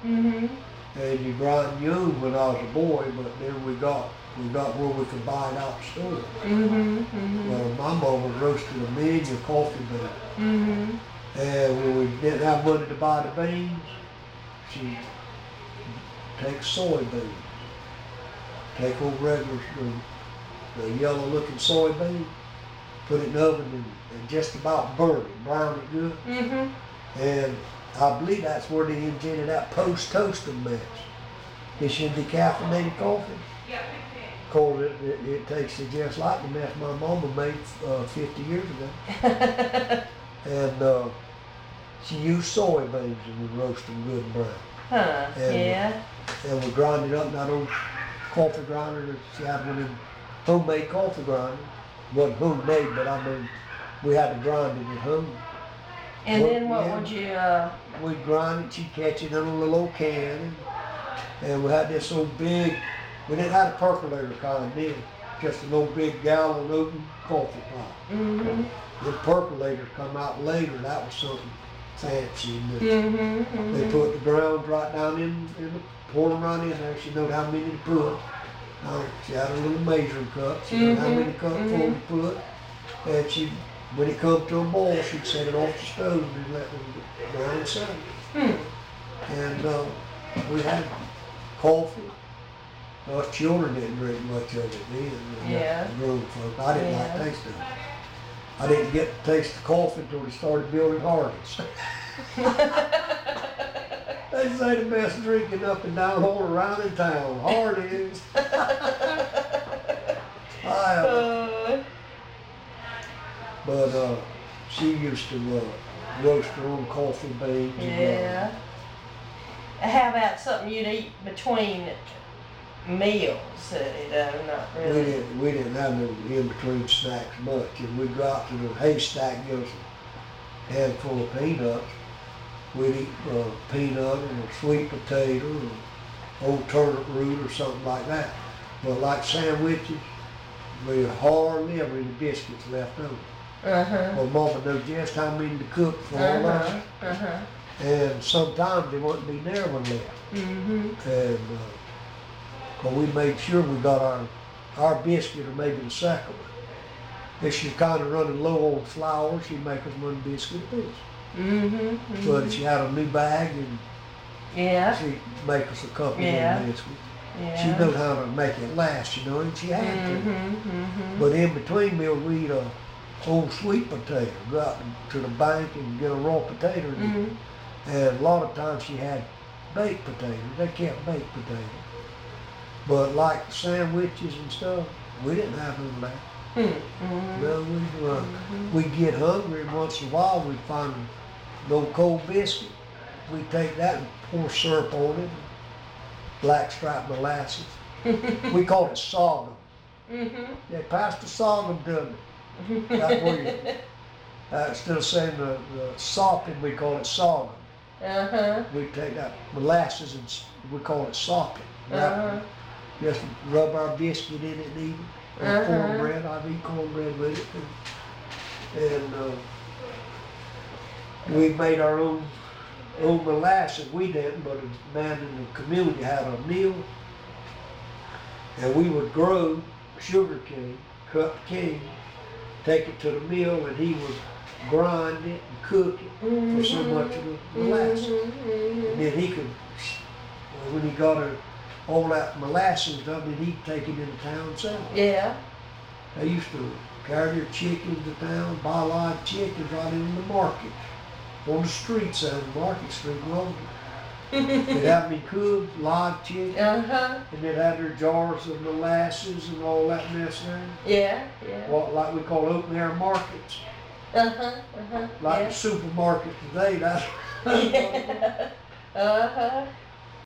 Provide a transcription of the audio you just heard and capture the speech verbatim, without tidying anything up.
Mm-hmm. And you grind your own when I was a boy, but then we got we got where we could buy it out the store. Mm-hmm. Mm-hmm. Well, my mama roasted a million coffee beans. Mm-hmm. And when we didn't have money to buy the beans, she'd take soybeans, take old regular, the, the yellow looking soybean, put it in the oven and, and just about burn it, brown it good. Mm-hmm. And I believe that's where they invented that post-toasting mess. It's your decaffeinated coffee. Cause it, it, it tastes just like the mess my mama made uh, fifty years ago. And uh, she used soybeans and we roast them good and brown. Huh, and, yeah. And we grind it up in that old coffee grinder that she had one of them homemade coffee grinders. Wasn't homemade, but I mean, we had to grind it at home. And Well, then what yeah. would you, uh, We'd grind it, she'd catch it in a little old can. And, and we had this old big, we didn't have a percolator kind then, just an old big gallon open coffee pot. mm-hmm. The percolators come out later, that was something fancy. And Mm-hmm, mm-hmm. they put the grounds right down in, in the, pour them right in there, she knowed how many to put. Now, she had a little measuring cup, she knew how many cups Mhm, full to put. And she, when it come to a boil, she'd set it off the stove and let them grind settle. Hmm. And uh, we had coffee. Us children didn't drink much of it then. Yeah. The grown folk. I didn't Yeah. like taste of it. I didn't get to taste the coffee until they started building Hardee's. They say the best drinking up and down all around in town. Hardee's. I, uh, Uh, but uh, she used to uh, roast her own coffee beans. and, uh, yeah. How about something you'd eat between meals? Uh, no, not We really. didn't, we didn't have no in-between snacks much, and we'd go out to the haystack, give us a handful of peanuts. We'd eat uh, peanut or a sweet potato or old turnip root or something like that. But like sandwiches, we hardly ever any biscuits left over. Uh-huh. Well, Mama knew just how many to cook for all Uh-huh. us, Uh-huh. and sometimes they wouldn't be near one left. Mm-hmm. And uh, but we made sure we got our our biscuit or maybe the second one. If she's kind of running low on flour, she'd make us one biscuit apiece. Mm-hmm. Mm-hmm. But if she had a new bag, and Yeah. she'd make us a couple Yeah. of biscuits. Yeah. She knew how to make it last, you know, and she had Mm-hmm. to. Mm-hmm. But in between meals, we'd eat a old sweet potato, go out to the bank and get a raw potato. And, Mm-hmm. and a lot of times she had baked potatoes. They kept baked potatoes. But like sandwiches and stuff, we didn't have none of that. Mm-hmm. No, we uh, Mhm. we'd get hungry, and once in a while we'd find an old cold biscuit. We'd take that and pour syrup on it, blackstripe molasses. We called it sorghum. Mm-hmm. They passed the sorghum to me. That's where you, uh, instead of saying the, the sopping, we call it sorghum. Uh-huh. We'd take that molasses and s- we call it sopping. Uh-huh. Just rub our biscuit in it and eat it. Or Uh-huh. cornbread, I've eaten cornbread with it. And uh, we made our own own molasses. We didn't, but a man in the community had a mill. And we would grow sugar cane, cut the cane, take it to the mill, and he would grind it and cook it for so much of the molasses. Mm-hmm. And then he could, well, when he got a, all that molasses done, then he'd take it into town and sell it. Yeah. They used to carry their chickens to town, buy live chickens right in the market, on the streets on Market Street, London. They'd have me cooked, live chicken, Uh-huh. and they'd have their jars of molasses and all that mess there. Yeah. Yeah. What, like we call open air markets. Uh-huh. Uh-huh. Like Yeah. the supermarket today, that's Yeah. Uh-huh.